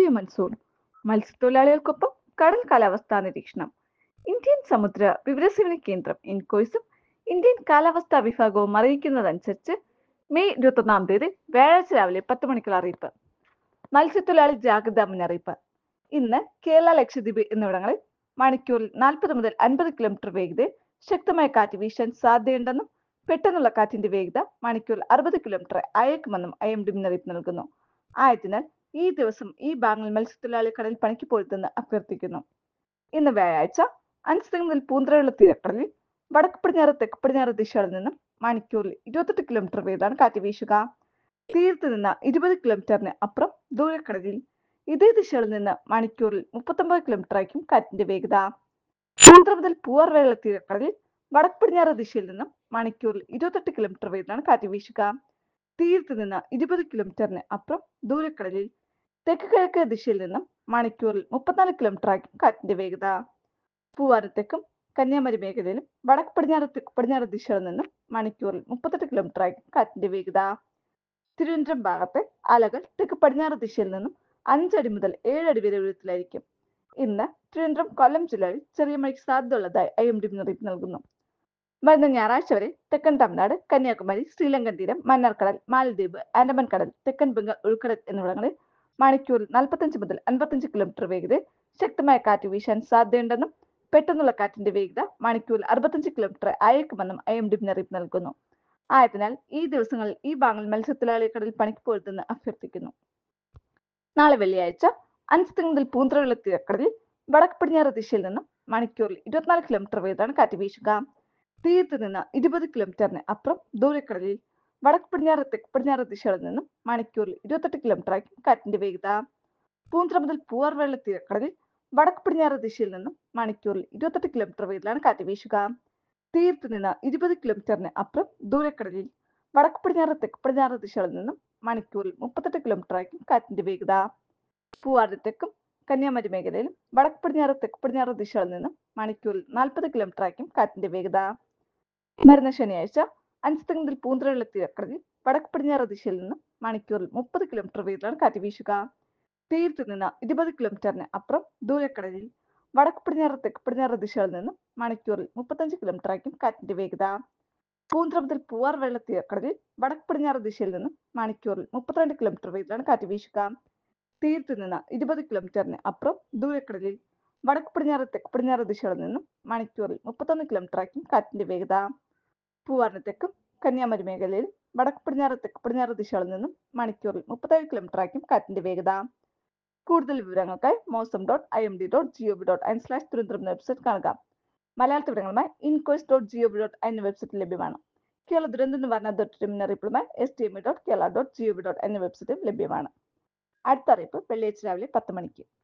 പുതിയ മൺസൂൺ, മത്സ്യത്തൊഴിലാളികൾക്കൊപ്പം കടൽ കാലാവസ്ഥാ നിരീക്ഷണം. ഇന്ത്യൻ സമുദ്ര വിവരസേവന കേന്ദ്രം ഇൻകോയ്സും ഇന്ത്യൻ കാലാവസ്ഥാ വിഭാഗവും അറിയിക്കുന്നതനുസരിച്ച് മെയ് 21 വ്യാഴാഴ്ച രാവിലെ 10 മണിക്കുള്ള അറിയിപ്പ്. മത്സ്യത്തൊഴിലാളി ജാഗ്രതാ മുന്നറിയിപ്പ്. ഇന്ന് കേരള, ലക്ഷദ്വീപ് എന്നിവിടങ്ങളിൽ മണിക്കൂറിൽ 40 മുതൽ 50 കിലോമീറ്റർ വേഗതയിൽ ശക്തമായ കാറ്റ് വീശാൻ സാധ്യതയുണ്ടെന്നും പെട്ടെന്നുള്ള കാറ്റിന്റെ വേഗത മണിക്കൂറിൽ 60 കിലോമീറ്റർ അയക്കുമെന്നും IMD മുന്നറിയിപ്പ് നൽകുന്നു. ആയതിനാൽ ഈ ദിവസം ഈ ഭാഗങ്ങളിൽ മത്സ്യത്തൊഴിലാളി കടൽ പണിക്ക് പോരുതെന്ന് അഭ്യർത്ഥിക്കുന്നു. ഇന്ന് വ്യാഴാഴ്ച അഞ്ചുതെങ്ങ് മുതൽ പൂന്തറയുള്ള തീരക്കടലിൽ വടക്ക് പടിഞ്ഞാറ് തെക്ക് പടിഞ്ഞാറ് ദിശകളിൽ നിന്നും മണിക്കൂറിൽ 28 കിലോമീറ്റർ വേഗത്തിലാണ് കാറ്റ് വീശുക. തീരത്ത് നിന്ന് 20 കിലോമീറ്ററിന് അപ്പുറം ദൂരക്കടലിൽ ഇതേ ദിശകളിൽ നിന്ന് മണിക്കൂറിൽ 39 കിലോമീറ്റർ ആയിരിക്കും കാറ്റിന്റെ വേഗത. പൂന്തറ മുതൽ പൂവാർ വരെയുള്ള തീരക്കടലിൽ വടക്ക് പടിഞ്ഞാറ് ദിശയിൽ നിന്നും മണിക്കൂറിൽ 28 കിലോമീറ്റർ വേഗത്തിലാണ് കാറ്റ് വീശുക. തീരത്ത് നിന്ന് 20 കിലോമീറ്ററിന് അപ്പുറം ദൂരക്കടലിൽ തെക്ക് കിഴക്ക് ദിശയിൽ നിന്നും മണിക്കൂറിൽ 34 കിലോമീറ്റർ ആയിരിക്കും കാറ്റിന്റെ വേഗത. പൂവാറ് തെക്കും കന്യാകുമാരി മേഖലയിലും വടക്ക് പടിഞ്ഞാറ് തെക്ക് പടിഞ്ഞാറ് ദിശകളിൽ നിന്നും മണിക്കൂറിൽ 38 കിലോമീറ്റർ ആയിരിക്കും കാറ്റിന്റെ വേഗത. തിരുവനന്തപുരം ഭാഗത്തെ അലകൾ തെക്ക് പടിഞ്ഞാറ് ദിശയിൽ നിന്നും 5 അടി മുതൽ 7 അടി വരെ ഉയരത്തിലായിരിക്കും. ഇന്ന് തിരുവനന്തപുരം, കൊല്ലം ജില്ലകളിൽ ചെറിയ മഴയ്ക്ക് സാധ്യതയുള്ളതായി IMD മുന്നറിയിപ്പ് നൽകുന്നു. വരുന്ന ഞായറാഴ്ച വരെ തെക്കൻ തമിഴ്നാട്, കന്യാകുമാരി, ശ്രീലങ്കൻ തീരം, മന്നാർക്കടൽ, മാലദ്വീപ്, ആൻഡമാൻ കടൽ, തെക്കൻ ബംഗാൾ ഉൾക്കടൽ എന്നിവിടങ്ങളിൽ മണിക്കൂറിൽ 45 മുതൽ 55 കിലോമീറ്റർ വേഗതയിൽ ശക്തമായ കാറ്റ് വീശാൻ സാധ്യതയുണ്ടെന്നും പെട്ടെന്നുള്ള കാറ്റിന്റെ വേഗത മണിക്കൂറിൽ 65 കിലോമീറ്റർ അയക്കുമെന്നും IMD മുന്നറിയിപ്പ് നൽകുന്നു. ആയതിനാൽ ഈ ദിവസങ്ങളിൽ ഈ ഭാഗങ്ങളിൽ മത്സ്യത്തൊഴിലാളി കടൽ പണിക്ക് പോരുതെന്ന് അഭ്യർത്ഥിക്കുന്നു. നാളെ വെള്ളിയാഴ്ച അഞ്ചുതെങ്ങ് മുതൽ പൂന്തറയുള്ള തീരക്കടലിൽ വടക്ക് പടിഞ്ഞാറ് ദിശയിൽ നിന്നും മണിക്കൂറിൽ 24 കിലോമീറ്റർ വേഗത്തിലാണ് കാറ്റ് വീശുക. തീരത്ത് നിന്ന് 20 കിലോമീറ്ററിന് അപ്പുറം ദൂരക്കടലിൽ വടക്ക് പടിഞ്ഞാറ് തെക്ക് പടിഞ്ഞാറ് ദിശകളിൽ നിന്നും മണിക്കൂറിൽ 28 കിലോമീറ്റർ ആയിരിക്കും കാറ്റിന്റെ വേഗത. പൂന്തറ മുതൽ പൂവാർ വരെയുള്ള തീരക്കടലിൽ വടക്ക് പടിഞ്ഞാറ് ദിശയിൽ നിന്നും മണിക്കൂറിൽ 28 കിലോമീറ്റർ വേഗത്തിലാണ് കാറ്റ് വീശുക. തീരത്ത് നിന്ന് 20 കിലോമീറ്ററിന് അപ്പുറം ദൂരക്കടലിൽ വടക്ക് പടിഞ്ഞാറ് തെക്ക് പടിഞ്ഞാറ് ദിശകളിൽ നിന്നും മണിക്കൂറിൽ 38 കിലോമീറ്റർ ആയിരിക്കും കാറ്റിന്റെ വേഗത. പൂവാറിന് തെക്കും കന്യാകുമാരി മേഖലയിലും വടക്ക് പടിഞ്ഞാറ് തെക്ക് പടിഞ്ഞാറ് ദിശകളിൽ നിന്നും മണിക്കൂറിൽ 40 കിലോമീറ്റർ ആയിരിക്കും കാറ്റിന്റെ വേഗത. വരുന്ന ശനിയാഴ്ച അഞ്ചുതെങ്ങ് മുതൽ പൂന്തറയുള്ള തീരക്കടലിൽ വടക്ക് പടിഞ്ഞാറ് ദിശയിൽ നിന്നും മണിക്കൂറിൽ 30 കിലോമീറ്റർ വേഗത്തിലാണ് കാറ്റ് വീശുക. തീരത്ത് നിന്ന് 20 കിലോമീറ്ററിന് അപ്പുറം ദൂരക്കടലിൽ വടക്ക് പടിഞ്ഞാറ് തെക്ക് പടിഞ്ഞാറ് ദിശകളിൽ നിന്നും മണിക്കൂറിൽ 35 കിലോമീറ്റർ ആയിരിക്കും കാറ്റിന്റെ വേഗത. പൂന്തറ മുതൽ പൂവാർ വരെയുള്ള തീരക്കടലിൽ വടക്ക് പടിഞ്ഞാറ് ദിശയിൽ നിന്നും മണിക്കൂറിൽ 32 കിലോമീറ്റർ വേഗത്തിലാണ് കാറ്റ് വീശുക. തീരത്ത് നിന്ന് 20 കിലോമീറ്ററിന് അപ്പുറം ദൂരക്കടലിൽ വടക്ക് പടിഞ്ഞാറ് തെക്ക് പടിഞ്ഞാറ് ദിശകളിൽ നിന്നും മണിക്കൂറിൽ 31 കിലോമീറ്റർ ആയിരിക്കും കാറ്റിന്റെ വേഗത. പൂവാറിന് തെക്കും കന്യാകുമാരി മേഖലയിൽ വടക്ക് പടിഞ്ഞാറ് തെക്ക് പടിഞ്ഞാറ് ദിശകളിൽ നിന്നും മണിക്കൂറിൽ 37 കിലോമീറ്റർ ആയിരിക്കും കാറ്റിന്റെ വേഗത. കൂടുതൽ വിവരങ്ങൾക്കായി mosam.imd.gov.in/തിരുവനന്തപുരം എന്ന വെബ്സൈറ്റ് കാണുക. മലയാള വിവരങ്ങളുമായി incois.gov.in വെബ്സൈറ്റിൽ ലഭ്യമാണ്. കേരള ദുരന്ത നിവാരണ അതോറിറ്റിയുടെ മുന്നറിയിപ്പുമായി stma.kerala.gov.in എന്ന വെബ്സൈറ്റും ലഭ്യമാണ്. അടുത്ത അറിയിപ്പ് വെള്ളിയാഴ്ച രാവിലെ 10 മണിക്ക്.